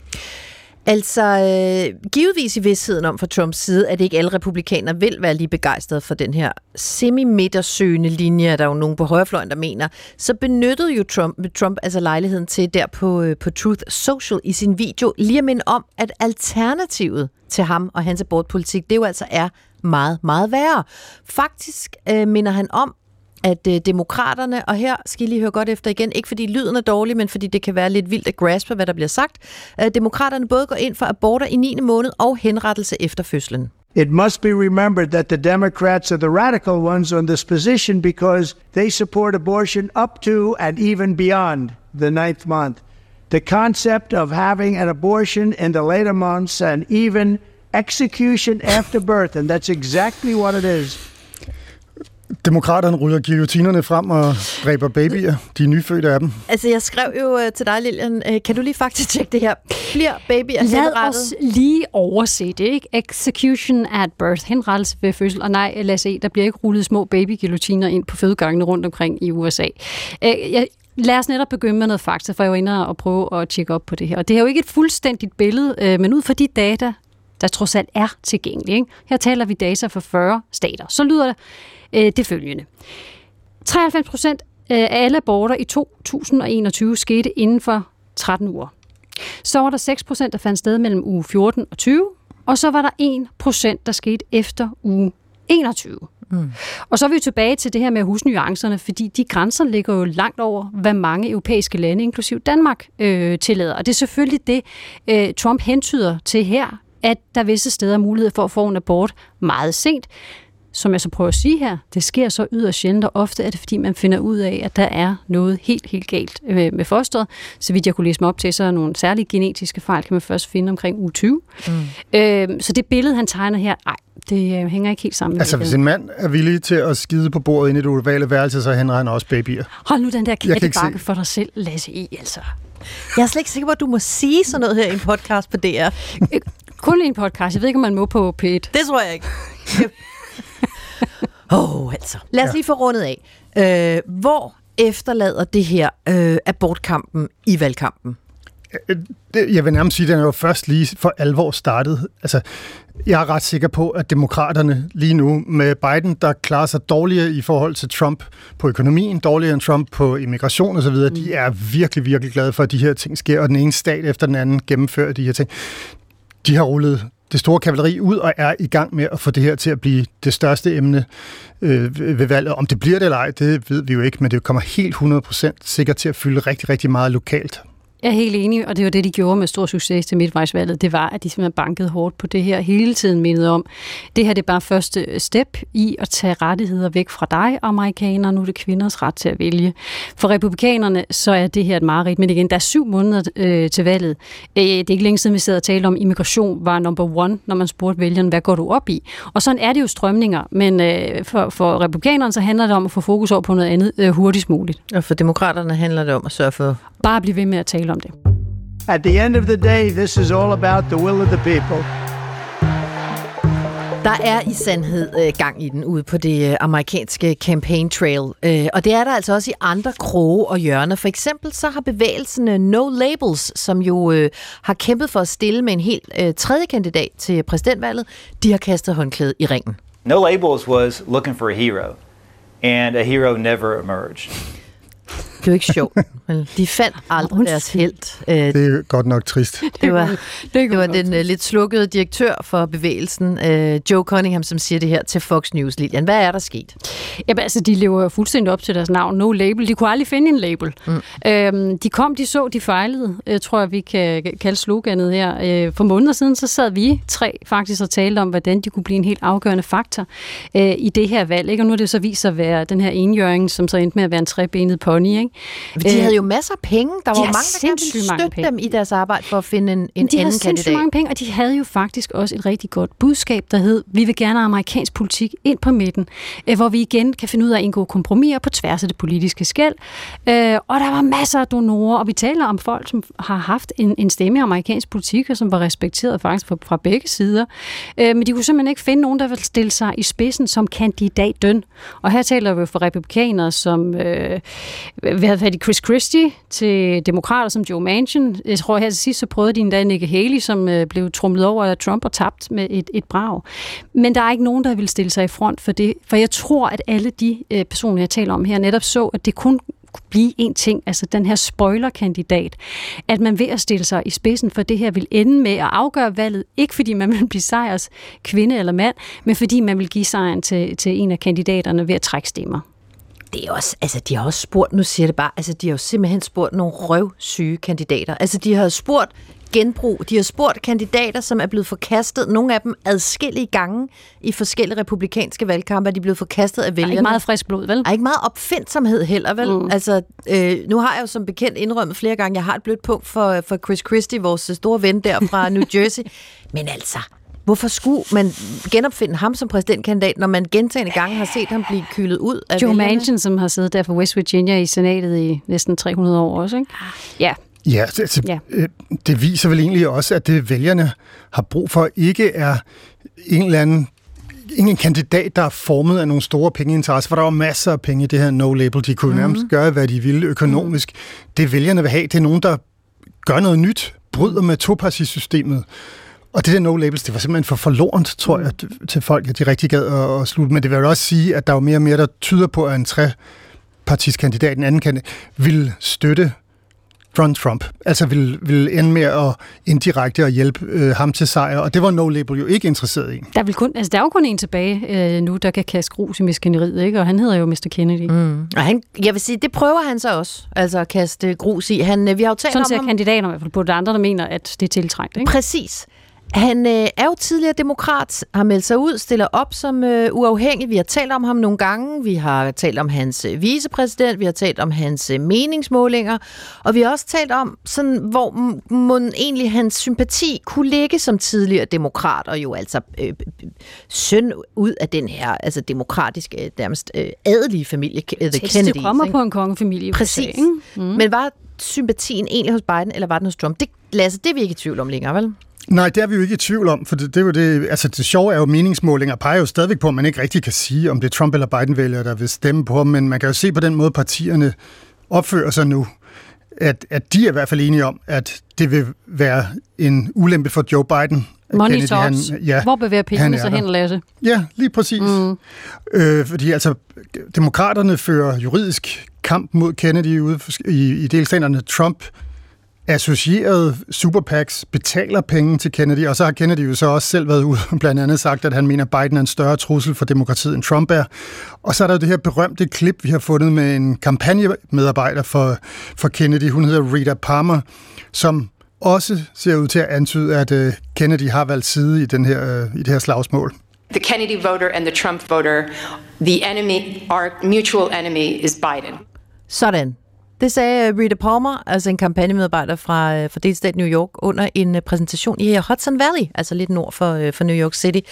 Altså, øh, givetvis i vidstheden om fra Trumps side, at ikke alle republikanere vil være lige begejstrede for den her semi-midtersøgende linje, der er jo nogen på højrefløjen, der mener, så benyttede jo Trump, Trump altså lejligheden til der på, øh, på Truth Social i sin video lige at minde om, at alternativet til ham og hans abortpolitik, det jo altså er meget, meget værre. Faktisk øh, minder han om, at øh, demokraterne, og her skal I lige høre godt efter igen, ikke fordi lyden er dårlig, men fordi det kan være lidt vildt at graspe, hvad der bliver sagt. Øh, demokraterne både går ind for aborter i niende måned og henrettelse efter fødslen. It must be remembered that the Democrats are the radical ones on this position because they support abortion up to and even beyond the ninth month. The concept of having an abortion in the later months and even execution after birth, and that's exactly what it is. Demokraterne ruller guillotinerne frem og dræber babyer. De er nyfødte af dem. Altså, jeg skrev jo uh, til dig, Lilian. Uh, kan du lige faktisk tjekke det her? Bliver babyer henrettet? Lad os lige overse det, ikke? Execution at birth. Henrettelse ved fødsel. Og nej, lad os se, der bliver ikke rullet små babyguillotiner ind på fødegangene rundt omkring i U S A. Uh, jeg Lad os netop begynde med noget fakta, for jeg er jo inde og prøve at tjekke op på det her. Og det er jo ikke et fuldstændigt billede, uh, men ud fra de data, der trods alt er tilgængelige. Ikke? Her taler vi data for fyrre stater. Så lyder det øh, det følgende. treoghalvfems procent af alle aborter i to tusind og enogtyve skete inden for tretten uger. Så var der seks procent, der fandt sted mellem uge fjorten og tyve, og så var der en procent, der skete efter uge enogtyve. Mm. Og så er vi jo tilbage til det her med at huske nuancerne, fordi de grænser ligger jo langt over, hvad mange europæiske lande, inklusiv Danmark, øh, tillader. Og det er selvfølgelig det, øh, Trump hentyder til her, at der visse steder er mulighed for at få en abort meget sent. Som jeg så prøver at sige her, det sker så yderst sjældent, og ofte er det, fordi man finder ud af, at der er noget helt, helt galt med fosteret. Så vidt jeg kunne læse mig op til, så er nogle særlige genetiske fejl, kan man først finde omkring uge tyve. Mm. Øhm, så det billede, han tegner her, ej, det hænger ikke helt sammen. Altså, hvis en mand er villig til at skide på bordet inde i det ovale værelse, så henretter han også babyer. Hold nu den der kattebakke for dig selv, Lasse E. altså. Jeg er slet ikke sikker på, at du må sige sådan noget her i en podcast på D R. Kun i en podcast. Jeg ved ikke, om man må på P et. Det tror jeg ikke. Åh, oh, altså. Lad os lige få rundet af. Øh, hvor efterlader det her øh, abortkampen i valgkampen? Jeg vil nærmest sige, at den er jo først lige for alvor startet. Altså, jeg er ret sikker på, at demokraterne lige nu med Biden, der klarer sig dårligere i forhold til Trump på økonomien, dårligere end Trump på immigration osv., mm. de er virkelig, virkelig glade for, at de her ting sker, og den ene stat efter den anden gennemfører de her ting. De har rullet det store kavaleri ud og er i gang med at få det her til at blive det største emne øh, ved valget. Om det bliver det eller ej, det ved vi jo ikke, men det kommer helt hundrede procent sikkert til at fylde rigtig, rigtig meget lokalt. Jeg er helt enig, og det var det, de gjorde med stor succes til midtvejsvalget. Det var, at de simpelthen bankede hårdt på det her hele tiden, mindede om. Det her det er bare første step i at tage rettigheder væk fra dig, amerikanere. Nu er det kvinders ret til at vælge. For republikanerne, så er det her et mareridt. Men igen, der er syv måneder øh, til valget. Øh, det er ikke længe siden, vi sad og talte om, immigration var number one, når man spurgte vælgerne, hvad går du op i? Og sådan er det jo strømninger. Men øh, for, for republikanerne, så handler det om at få fokus over på noget andet øh, hurtigst muligt. Og for demokraterne handler det om at sørge for... Bare blive ved med at tale om det. At the end of the day, this is all about the will of the people. Der er i sandhed øh, gang i den ude på det øh, amerikanske campaign trail, øh, og det er der altså også i andre kroge og hjørner. For eksempel så har bevægelsen øh, No Labels, som jo øh, har kæmpet for at stille med en helt øh, tredje kandidat til præsidentvalget, de har kastet håndklædet i ringen. No Labels was looking for a hero, and a hero never emerged. Det er jo ikke sjovt. De fandt aldrig deres helt. Det er godt nok trist. Det var, det var den uh, lidt slukkede direktør for bevægelsen, uh, Joe Cunningham, som siger det her til Fox News. Lilian, hvad er der sket? Jamen altså, de lever fuldstændig op til deres navn. No label. De kunne aldrig finde en label. Mm. Øhm, de kom, de så, de fejlede. Jeg tror, vi kan kalde sloganet her. Øh, for måneder siden, så sad vi tre faktisk og talte om, hvordan de kunne blive en helt afgørende faktor øh, i det her valg. Ikke? Og nu er det så vist at være den her enhjørning, som så endte med at være en trebenet pony. Ikke? De havde jo masser af penge. Der var de mange, der gerne ville støtte dem i deres arbejde for at finde en, en anden kandidat. De havde sindssygt mange penge, og de havde jo faktisk også et rigtig godt budskab, der hed, vi vil gerne have amerikansk politik ind på midten, øh, hvor vi igen kan finde ud af at indgå kompromiser på tværs af det politiske skel. Øh, og der var masser af donorer, og vi taler om folk, som har haft en, en stemme i amerikansk politik, og som var respekteret faktisk fra, fra begge sider. Øh, men de kunne simpelthen ikke finde nogen, der ville stille sig i spidsen som kandidaten. Og her taler vi jo for republikanere som øh, hvad havde de Chris Christie, til demokrater som Joe Manchin. Jeg tror her til sidst, så prøvede de endda Nikki Haley, som øh, blev trumlet over af Trump og tabt med et, et brag. Men der er ikke nogen, der vil stille sig i front for det. For jeg tror, at alle de øh, personer, jeg taler om her, netop så, at det kun blive en ting, altså den her spoilerkandidat, at man ved at stille sig i spidsen for det her vil ende med at afgøre valget, ikke fordi man vil blive sejrs kvinde eller mand, men fordi man vil give sejren til, til en af kandidaterne ved at trække stemmer. Det er også, altså de har også spurgt, nu siger det bare, altså de har jo simpelthen spurgt nogle røvsyge kandidater. Altså de har spurgt genbrug, de har spurgt kandidater, som er blevet forkastet, nogle af dem adskillige gange i forskellige republikanske valgkampe, er de blevet forkastet af vælgerne. Er ikke meget frisk blod, vel? Er ikke meget opfindsomhed heller, vel? Mm. Altså, øh, nu har jeg jo som bekendt indrømmet flere gange, jeg har et blødt punkt for, for Chris Christie, vores store ven der fra New Jersey. Men altså, hvorfor skulle man genopfinde ham som præsidentkandidat, når man gentagne gange har set ham blive kylet ud af Joe vælgerne? Manchin, som har siddet der for West Virginia i senatet i næsten tre hundrede år også, ikke? Ja. Ja, altså, ja. Det viser vel egentlig også, at det vælgerne har brug for, ikke er en eller anden ingen kandidat, der er formet af nogle store pengeinteresser, for der var masser af penge i det her no-label. De kunne mm. nærmest gøre, hvad de ville økonomisk. Mm. Det vælgerne vil have, det er nogen, der gør noget nyt, bryder med topartisystemet. Og det der no-labels, det var simpelthen for forlorent, tror jeg, til folk, at de rigtig gad at, at slutte. Men det vil jo også sige, at der er mere og mere, der tyder på, at en trepartiskandidat, en anden kandidat, vil støtte Donald Trump. Altså vil, vil ende med at indirekte at hjælpe øh, ham til sejr, og det var no-label jo ikke interesseret i. Der, vil kun, altså, der er jo kun en tilbage øh, nu, der kan kaste grus i maskineriet, ikke? Og han hedder jo mister Kennedy. Mm. Og han, jeg vil sige, det prøver han så også, altså at kaste grus i. Han, vi har jo talt Sådan om ser ham. kandidater i hvert fald på det andre, der mener, at det er tiltrængt, ikke? Præcis. Han øh, er jo tidligere demokrat, har meldt sig ud, stiller op som øh, uafhængig. Vi har talt om ham nogle gange. Vi har talt om hans øh, vicepræsident. Vi har talt om hans øh, meningsmålinger. Og vi har også talt om, sådan, hvor må egentlig hans sympati kunne ligge som tidligere demokrat, og jo altså øh, søn ud af den her altså demokratiske, nærmest øh, adelige familie, The Kennedys. Det kommer på en kongefamilie. Præcis. U S A, mm. Men var sympatien egentlig hos Biden, eller var den hos Trump? Det, Lasse, det er vi ikke i tvivl om længere, vel? Nej, det er vi jo ikke i tvivl om, for det, det er jo det, altså det sjove er jo, meningsmålinger peger jo stadigvæk på, at man ikke rigtig kan sige, om det er Trump eller Biden-vælgere, der vil stemme på ham, men man kan jo se på den måde, partierne opfører sig nu, at, at de er i hvert fald enige om, at det vil være en ulempe for Joe Biden. Money Kennedy, talks. Han, ja, hvor bevæger pengene sig hen, Lasse? Ja, lige præcis. Mm. Øh, fordi altså, demokraterne fører juridisk kamp mod Kennedy ude i, i delstaterne. Trump associerede super PACs betaler penge til Kennedy, og så har Kennedy jo så også selv været ude og blandt andet sagt, at han mener, at Biden er en større trussel for demokratiet, end Trump er. Og så er der jo det her berømte klip, vi har fundet med en kampagnemedarbejder for, for Kennedy. Hun hedder Rita Palmer, som også ser ud til at antyde, at uh, Kennedy har valgt side i, den her, uh, i det her slagsmål. The Kennedy voter and the Trump voter, the enemy, our mutual enemy is Biden. Sådan. Det sagde Rita Palmer, altså en kampagnemedarbejder fra, fra delstat New York, under en præsentation i Hudson Valley, altså lidt nord for, for New York City.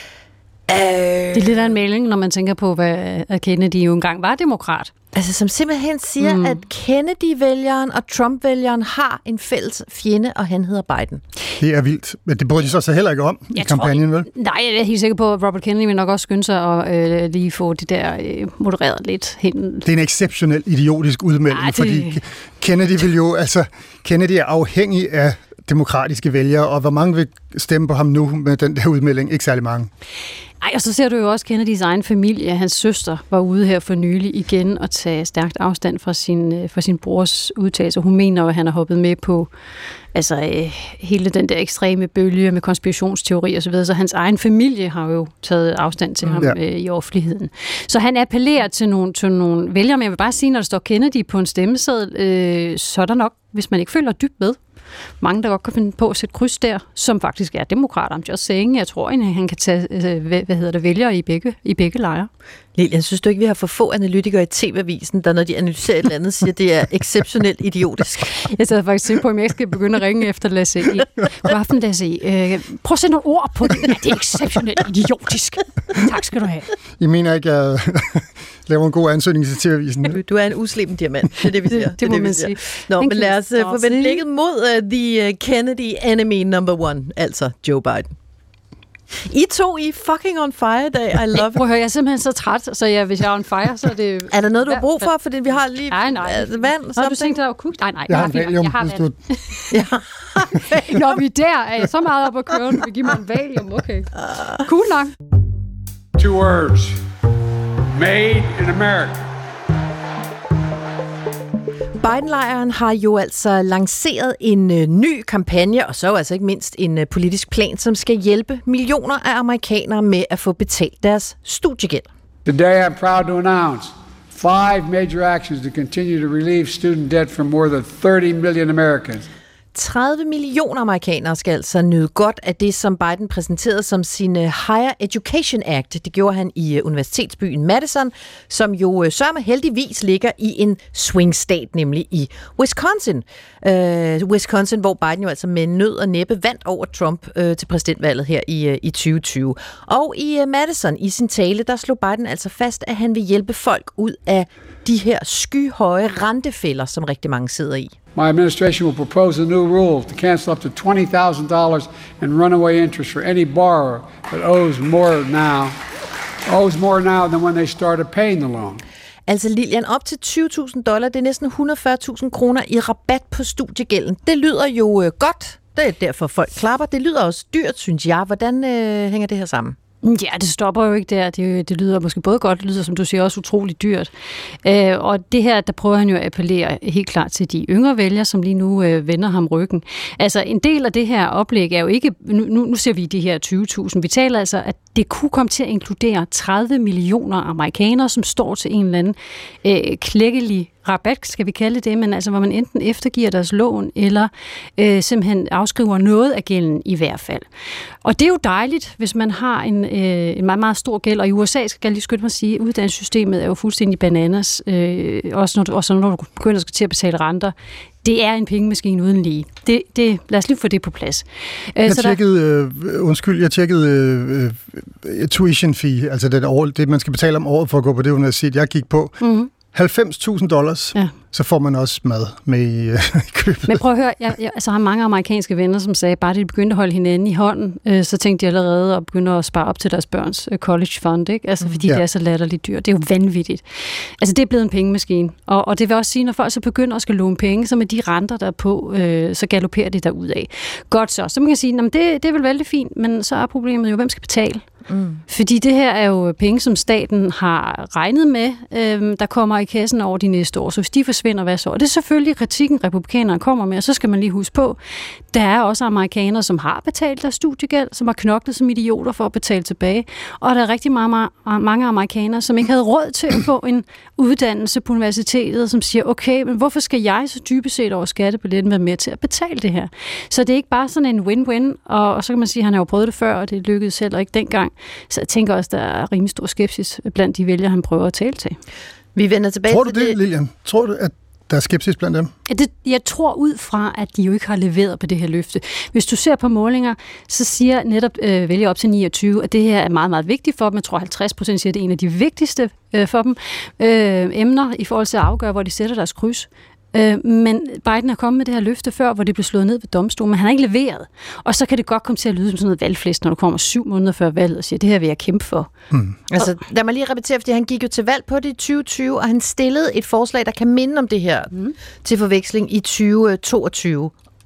Det er lidt af en melding, når man tænker på, hvad Kennedy jo engang var demokrat. Altså som simpelthen siger, mm. at Kennedy-vælgeren og Trump-vælgeren har en fælles fjende, og han hedder Biden. Det er vildt, men det bryder de så, så heller ikke om jeg i kampagnen, vel? Nej, jeg er helt sikker på, at Robert Kennedy vil nok også skynde sig og øh, lige få det der øh, modereret lidt hen. Det er en exceptionel idiotisk udmelding, Ej, det... fordi Kennedy vil jo, altså, Kennedy er afhængig af demokratiske vælgere, og hvor mange vil stemme på ham nu med den der udmelding? Ikke særlig mange. Ej, og så ser du jo også Kennedys egen familie. Hans søster var ude her for nylig igen og tage stærkt afstand fra sin, fra sin brors udtalelse. Hun mener jo, at han har hoppet med på altså, øh, hele den der ekstreme bølge med konspirationsteori og så videre. Så hans egen familie har jo taget afstand til ham ja. øh, i offentligheden. Så han appellerer til nogle, til nogle vælgere, men jeg vil bare sige, når der står Kennedy på en stemmeseddel, øh, så er der nok, hvis man ikke følger dybt med, mange, der godt kan finde på at sætte kryds der, som faktisk er demokrater. I'm just saying. Jeg tror, at han kan tage øh, hvad, hvad hedder det, vælgere i begge, i begge lejre. Lilian, synes du ikke, vi har for få analytikere i T V-avisen, der når de analyserer et eller andet, siger, det er exceptionelt idiotisk? Jeg sad faktisk til på, om jeg skal begynde at ringe efter Lasse E. God aften, Lasse E. Øh, prøv at sætte nogle ord på det. Ja, det er exceptionelt idiotisk. Tak skal du have. I mener ikke, at jeg laver en god ansøgning til T V-avisen? Du, du er en usleben diamant, det er det, vi siger. Det, det må det, man sige. Nå, men lad os uh, forvente blikket mod uh, the uh, Kennedy enemy number one, altså Joe Biden. I to I fucking on fire i dag. I love it. Prøv at høre, jeg er simpelthen så træt, så jeg, hvis jeg er on fire, så er det... Er der noget, du har brug for? Fordi vi har lige nej, nej. vand. Har du tænkt dig at kugle? Nej, nej. Jeg har en valium. Jeg har vand. Ja. Når vi er der, er jeg så meget op at køre, du vil give mig en valium. Okay. Cool nok. Two words. Made in America. Biden-lejren har jo altså lanceret en øh, ny kampagne, og så altså ikke mindst en øh, politisk plan, som skal hjælpe millioner af amerikanere med at få betalt deres studiegæld. Today I'm proud to announce five major actions to continue to relieve student debt from more than thirty million Americans. tredive millioner amerikanere skal altså nyde godt af det, som Biden præsenterede som sin Higher Education Act. Det gjorde han i universitetsbyen Madison, som jo sørme heldigvis ligger i en swing state, nemlig i Wisconsin. Uh, Wisconsin, hvor Biden jo altså med nød og næppe vandt over Trump uh, til præsidentvalget her i, uh, i tyve tyve. Og i uh, Madison, i sin tale, der slog Biden altså fast, at han vil hjælpe folk ud af de her skyhøje rentefælder, som rigtig mange sidder i. My administration will propose a new rule to cancel up to twenty thousand dollars in runaway interest for any borrower that owes more now, owes more now than when they started paying the loan. Altså Lilian, op til tyve tusind dollar, det er næsten et hundrede og fyrre tusind kroner i rabat på studiegælden. Det lyder jo øh, godt. Det er derfor folk klapper. Det lyder også dyrt, synes jeg. Hvordan øh, hænger det her sammen? Ja, det stopper jo ikke der. Det, det lyder måske både godt, det lyder, som du siger, også utroligt dyrt. Øh, og det her, der prøver han jo at appellere helt klart til de yngre vælgere, som lige nu øh, vender ham ryggen. Altså, en del af det her oplæg er jo ikke... Nu, nu ser vi de her tyve tusind. Vi taler altså, at det kunne komme til at inkludere tredive millioner amerikanere, som står til en eller anden øh, klækkelig rabat, skal vi kalde det, men altså, hvor man enten eftergiver deres lån, eller øh, simpelthen afskriver noget af gælden i hvert fald. Og det er jo dejligt, hvis man har en, øh, en meget, meget stor gæld, og i U S A, skal jeg lige skynde mig at sige, uddannelsessystemet er jo fuldstændig bananas, øh, også, når du, også når du begynder til at betale renter. Det er en pengemaskine uden lige. Det, det, lad os lige få det på plads. Jeg så tjekkede, der... øh, undskyld, jeg tjekkede øh, øh, tuition fee, altså det, år, det, man skal betale om året for at gå på det universitet, jeg gik på. Mm-hmm. halvfems tusind dollars, ja. Så får man også mad med i, øh, i købet. Men prøv at høre, jeg, jeg altså, har mange amerikanske venner, som sagde, bare de begyndte at holde hinanden i hånden, øh, så tænkte de allerede at begynde at spare op til deres børns øh, college fund, ikke? Altså, fordi ja. Det er så latterligt dyrt. Det er jo vanvittigt. Altså, det er blevet en pengemaskine. Og, og det vil også sige, når folk så begynder at skal låne penge, så med de renter, der er på, øh, så galopperer det derudad. Godt så. Så man kan sige, det, det er vel vældig fint, men så er problemet jo, hvem skal betale? Mm. Fordi det her er jo penge, som staten har regnet med, øh, der kommer i kassen over de næste år. Så hvis de forsvinder, hvad så? Og det er selvfølgelig kritikken, republikanerne kommer med, og så skal man lige huske på, der er også amerikanere, som har betalt deres studiegæld, som har knoklet som idioter for at betale tilbage. Og der er rigtig mange, mange amerikanere, som ikke havde råd til at få en uddannelse på universitetet, som siger, okay, men hvorfor skal jeg så dybest set over skattebilletten være med til at betale det her? Så det er ikke bare sådan en win-win, og, og så kan man sige, at han har jo prøvet det før, og det lykkedes heller ikke dengang. Så jeg tænker også, der er rimelig stor skepsis blandt de vælgere, han prøver at tale til. Vi vender tilbage Tror du til det, det, Lilian? Tror du, at der er skepsis blandt dem? Ja, det, jeg tror ud fra, at de jo ikke har leveret på det her løfte. Hvis du ser på målinger, så siger netop øh, vælger op til niogtyve, at det her er meget, meget vigtigt for dem. Jeg tror, halvtreds procent siger, at det er en af de vigtigste øh, for dem. Øh, emner i forhold til at afgøre, hvor de sætter deres kryds. Øh, men Biden er kommet med det her løfte før, hvor det blev slået ned ved domstolen, men han har ikke leveret. Og så kan det godt komme til at lyde som sådan noget valgflæst, når du kommer syv måneder før valget og siger, det her vil jeg kæmpe for. Hmm. Altså, lad mig lige repetere, fordi han gik jo til valg på det i tyve tyve, og han stillede et forslag, der kan minde om det her hmm. til forveksling i tyve toogtyve.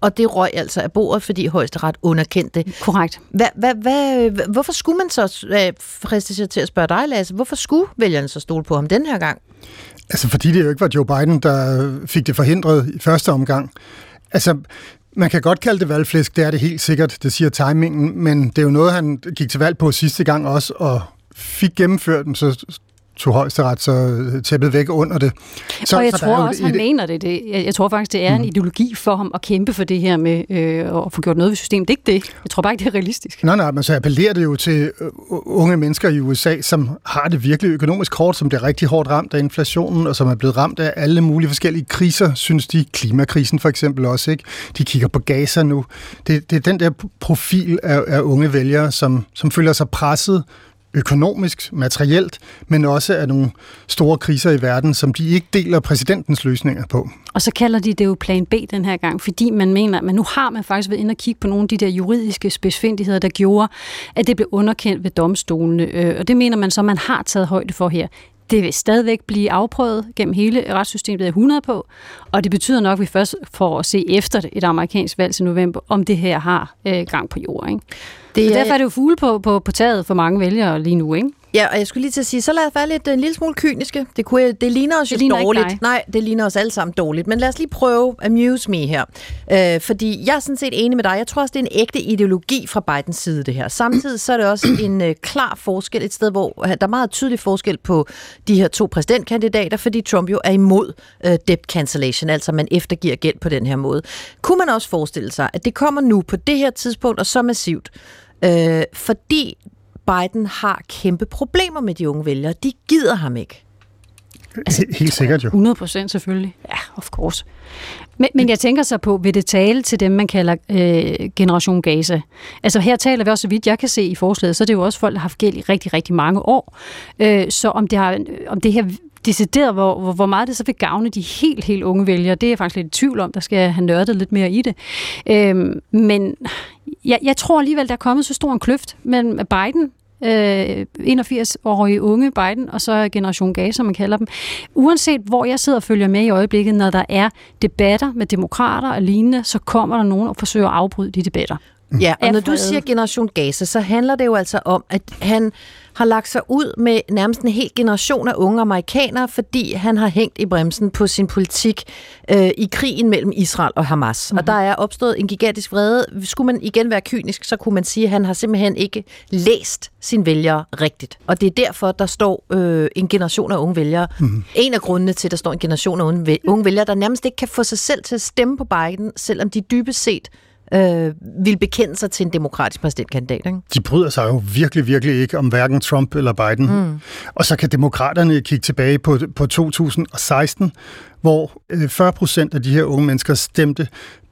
og det røg altså af bordet, fordi højesteret underkendte det. Korrekt. Hva, hva, hva, hvorfor skulle man så, fristes jeg til at spørge dig, Lasse, hvorfor skulle vælgerne så stole på ham den her gang? Altså, fordi det jo ikke var Joe Biden, der fik det forhindret i første omgang. Altså, man kan godt kalde det valgflæsk, det er det helt sikkert, det siger timingen, men det er jo noget, han gik til valg på sidste gang også, og fik gennemført den, så tog højesteret så tæppet væk under det. Så, og jeg så tror også, et, han et, mener det. det. Jeg, jeg tror faktisk, det er mm. en ideologi for ham at kæmpe for det her med øh, at få gjort noget ved systemet. Det er ikke det. Jeg tror bare ikke, det er realistisk. Nej, nej, men så appellerer det jo til unge mennesker i U S A, som har det virkelig økonomisk hårdt, som bliver rigtig hårdt ramt af inflationen, og som er blevet ramt af alle mulige forskellige kriser, synes de. Klimakrisen for eksempel også, ikke? De kigger på Gaza nu. Det, det er den der profil af, af unge vælgere, som, som føler sig presset økonomisk, materielt, men også af nogle store kriser i verden, som de ikke deler præsidentens løsninger på. Og så kalder de det jo plan B den her gang, fordi man mener, at nu har man faktisk været inde og kigge på nogle af de der juridiske spidsfindigheder, der gjorde, at det blev underkendt ved domstolene. Og det mener man så, man har taget højde for her. Det vil stadigvæk blive afprøvet gennem hele retssystemet, det er hundrede på, og det betyder nok, at vi først får at se efter et amerikansk valg til november, om det her har øh, gang på jorden. Ikke? Det, så derfor er det jo fugle på, på, på taget for mange vælgere lige nu, ikke? Ja, og jeg skulle lige til at sige, så lad os være lidt en lille smule kyniske. Det, kunne, det ligner os det jo ligner dårligt. Nej, det ligner os alle sammen dårligt. Men lad os lige prøve amuse me her. Øh, fordi jeg er sådan set enig med dig. Jeg tror også, det er en ægte ideologi fra Bidens side, det her. Samtidig så er det også en øh, klar forskel, et sted, hvor der er meget tydelig forskel på de her to præsidentkandidater, fordi Trump jo er imod øh, debt cancellation, altså man eftergiver gæld på den her måde. Kunne man også forestille sig, at det kommer nu på det her tidspunkt og så massivt, øh, fordi Biden har kæmpe problemer med de unge vælgere. De gider ham ikke. Altså, helt sikkert jo. hundrede procent selvfølgelig. Ja, of course. Men, men jeg tænker så på, vil det tale til dem, man kalder øh, Generation Gaza? Altså her taler vi også, så vidt jeg kan se i forslaget, så er det jo også folk, der har haft gæld i rigtig, rigtig mange år. Øh, så om det, har, om det her decideret, hvor, hvor, hvor meget det så vil gavne de helt, helt unge vælgere, det er jeg faktisk lidt i tvivl om. Der skal jeg have nørdet lidt mere i det. Øh, men jeg, jeg tror alligevel, der er kommet så stor en kløft mellem Biden, øh, enogfirs-årige unge Biden, og så Generation Gaza, som man kalder dem. Uanset hvor jeg sidder og følger med i øjeblikket, når der er debatter med demokrater og lignende, så kommer der nogen og forsøger at afbryde de debatter. Ja, og når du siger Generation Gaza, så handler det jo altså om, at han har lagt sig ud med nærmest en hel generation af unge amerikanere, fordi han har hængt i bremsen på sin politik øh, i krigen mellem Israel og Hamas. Mm-hmm. Og der er opstået en gigantisk vrede. Skulle man igen være kynisk, så kunne man sige, at han har simpelthen ikke læst sine vælgere rigtigt. Og det er derfor, der står øh, en generation af unge vælgere. Mm-hmm. En af grundene til, at der står en generation af unge vælgere, der nærmest ikke kan få sig selv til at stemme på Biden, selvom de dybest set Øh, vil bekende sig til en demokratisk præsidentkandidat, ikke? De bryder sig jo virkelig, virkelig ikke om hverken Trump eller Biden. Mm. Og så kan demokraterne kigge tilbage på, på to tusind og seksten, hvor fyrre procent af de her unge mennesker stemte.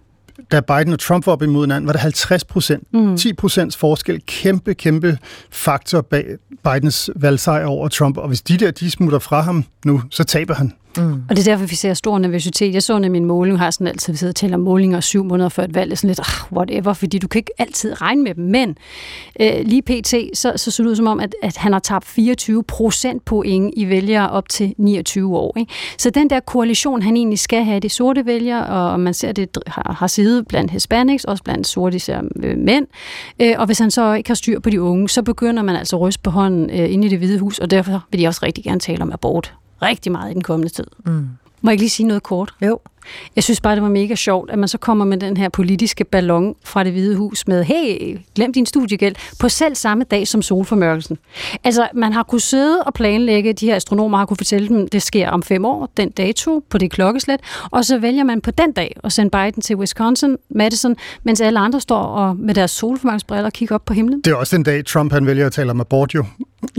Da Biden og Trump var op imod hinanden, var det halvtreds procent. Mm. ti procents forskel. Kæmpe, kæmpe faktor bag Bidens valgsejr over Trump. Og hvis de der, de smutter fra ham nu, så taber han. Mm. Og det er derfor, vi ser stor nervøsitet. Jeg så nemlig min måling, har sådan altid siddet og talt om målinger syv måneder før et valg, er sådan lidt, ah, whatever, fordi du kan ikke altid regne med dem. Men øh, lige pt, så, så så det ud som om, at, at han har tabt fireogtyve procent point i vælgere op til niogtyve år. Ikke? Så den der koalition, han egentlig skal have, de sorte vælgere, og man ser, det har, har siddet blandt hispanics, også blandt sorte især, øh, mænd. Øh, og hvis han så ikke har styr på de unge, så begynder man altså at ryste på hånden øh, inde i Det Hvide Hus, og derfor vil de også rigtig gerne tale om abort. Rigtig meget i den kommende tid. Mm. Må jeg ikke lige sige noget kort? Jo. Jeg synes bare, det var mega sjovt, at man så kommer med den her politiske ballon fra Det Hvide Hus med, hey, glem din studiegæld, på selv samme dag som solformørkelsen. Altså, man har kunnet sidde og planlægge, de her astronomer har kunnet fortælle dem, det sker om fem år, den dato på det klokkeslæt, og så vælger man på den dag at sende Biden til Wisconsin, Madison, mens alle andre står og med deres solformørkelsbriller og kigger op på himlen. Det er også den dag, Trump han vælger at tale om abort, jo.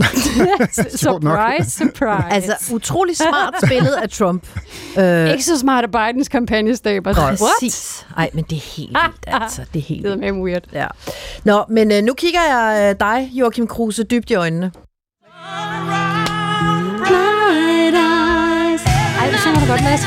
Surprise, surprise. Altså, utrolig smart spillet af Trump. Øh, ikke så smart af Bidens kampagnestaber. Præcis. Ej, men det er helt vildt, altså. Det er helt vildt. Det er weird. Ja. Nå, men øh, nu kigger jeg øh, dig, Joachim Kruse, dybt i øjnene. Ej, det synger du godt, Lasse.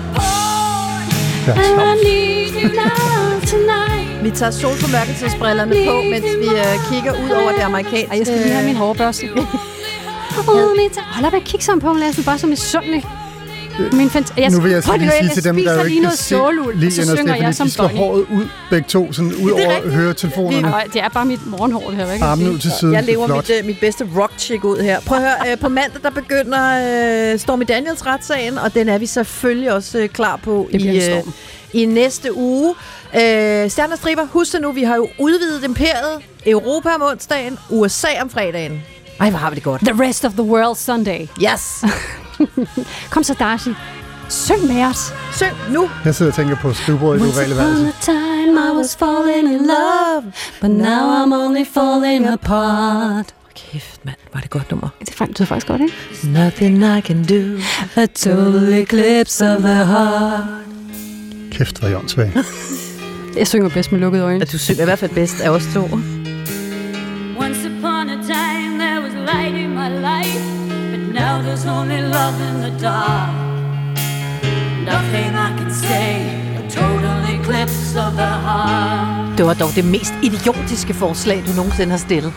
Vi tager solformørkelsesbrillerne på, mens vi øh, kigger ud over det amerikanske. Ej, jeg skal lige have min hårbørste. Hold op, jeg kigger sammen på, Lasse, bare som en sundelig. Min fant- jeg, nu vil jeg så lige sige til dem, der jo ikke kan se lige så synger jeg som de slår håret ud begge to, sådan ud over høretelefonerne. Nej, det er bare mit morgenhår, det her. Armen ud til siden. Jeg lever mit, uh, mit bedste rock-chick ud her. Prøv at høre, uh, på mandag, der begynder uh, Stormy Daniels retssagen, og den er vi selvfølgelig også uh, klar på i, uh, i næste uge. Uh, Stjerner Striber, husk nu, vi har jo udvidet imperiet. Europa om onsdagen, U S A om fredagen. Ej, hvor har vi det godt. The rest of the world Sunday. Yes. Kom så, Darcy. Syng med os. Syng nu. Jeg sidder og tænker på skrivebordet i det ovale værelse. Once upon a time I was falling in love, but now I'm only falling apart. Kæft, mand. Var det godt nummer? Det er faktisk godt, ikke? Nothing I can do. A total eclipse of the heart. Kæft, hvor er jeg åndssvag. Jeg synger bedst med lukkede øjne. Du synger i hvert fald bedst af os to. Once upon a time there was light in my life, but now there's only love in the dark. Nothing I can say, a total eclipse of the heart. Det var dog det mest idiotiske forslag, du nogensinde har stillet.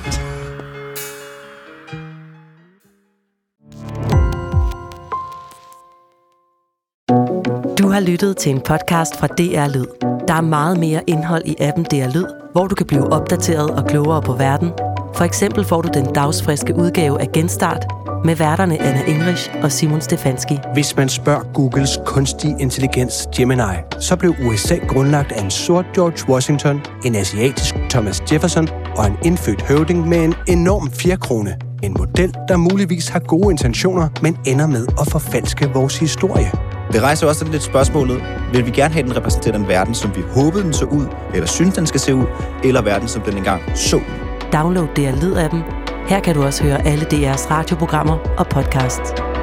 Du har lyttet til en podcast fra D R Lyd. Der er meget mere indhold i appen D R Lyd, hvor du kan blive opdateret og klogere på verden. For eksempel får du den dagsfriske udgave af Genstart med værterne Anna English og Simon Stefanski. Hvis man spørger Googles kunstig intelligens Gemini, så blev U S A grundlagt af en sort George Washington, en asiatisk Thomas Jefferson og en indfødt høvding med en enorm fjerkrone. En model, der muligvis har gode intentioner, men ender med at forfalske vores historie. Det rejser også lidt spørgsmålet, vil vi gerne have den repræsentere den verden, som vi håbede den så ud, eller synes den skal se ud, eller verden, som den engang så ud? Download D R Lyd-appen. Her kan du også høre alle D R's radioprogrammer og podcasts.